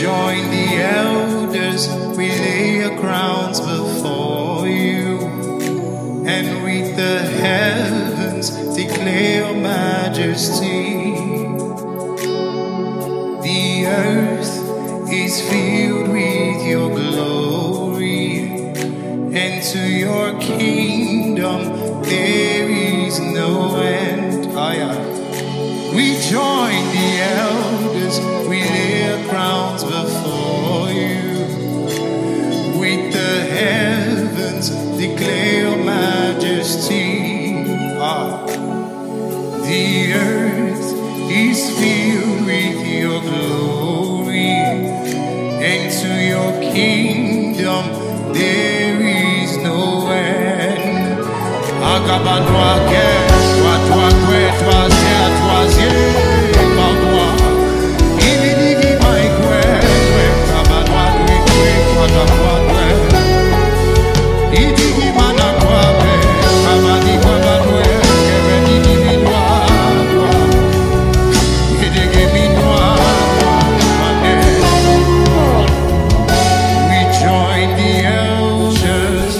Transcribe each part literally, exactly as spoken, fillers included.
join the elders, we lay our crowns before you, and with the heavens declare your majesty. The earth is filled with your glory, and to your kingdom there is no end. Aye, aye. We join the elders, we lay our crowns before you, with the heavens declare your majesty. Ah. The earth is filled with your glory, and to your kingdom there is no end. Agabanoa ke, toi toi que toi c'est toi c'est par toi. Il dit qui mai que, agabanoa que toi toi toi que. Il dit qui mana quoi que, agabani quoi que, que veni di mi toi. Il dit que mi toi. We join the elders.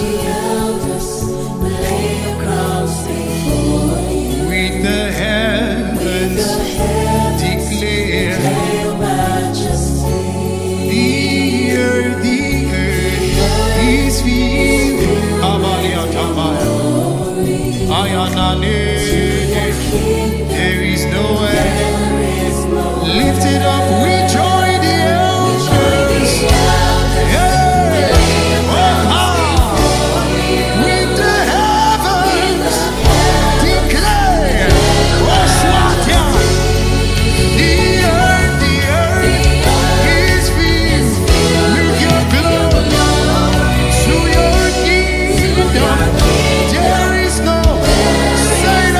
With the heavens declare the earth, the earth is filled. There is no end. Lift it up, we join the elders. Yeah. Oh, with the heavens declare, oh, Swatia, the earth, the earth is filled with your glory. To your kingdom there is no same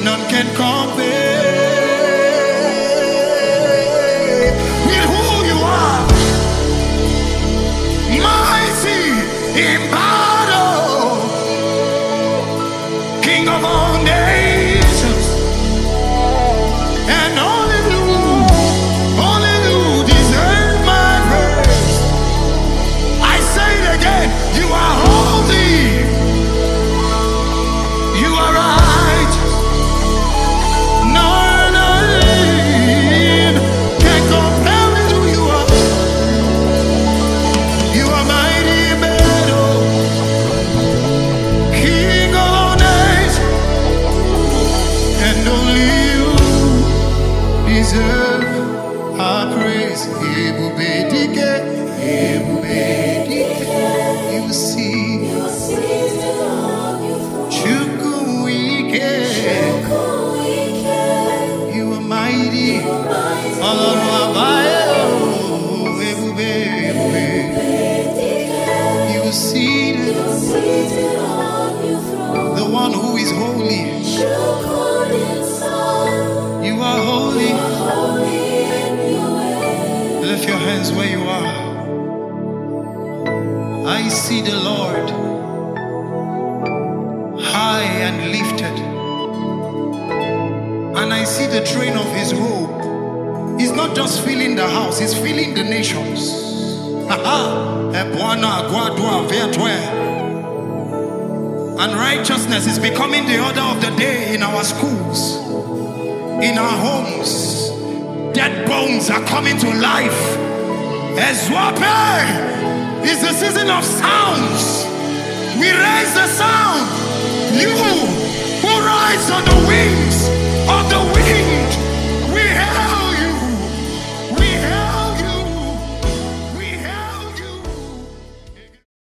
None can compare with who you are. Mighty in battle, King of all nations, and only you, only you deserve my praise. I say it again, you are holy, you are righteous. None can compare with who you are. You are mighty in battle, King of all nations, and only you deserve our praise. Ebubedike, Ebubedike, you see, Chukwuike, you are mighty. Olorunwabaye, oh, Ebube, Ebube, you are seated, the one who is holy. You are holy. Lift your hands where you are. I see the Lord high and lifted, and I see the train of his robe. He's not just filling the house, he's filling the nations. And righteousness is becoming the order of the day in our schools, in our homes. Dead bones are coming to life. Ezwape is the season of sounds. We raise the sound. You who rides on the wings of the wind,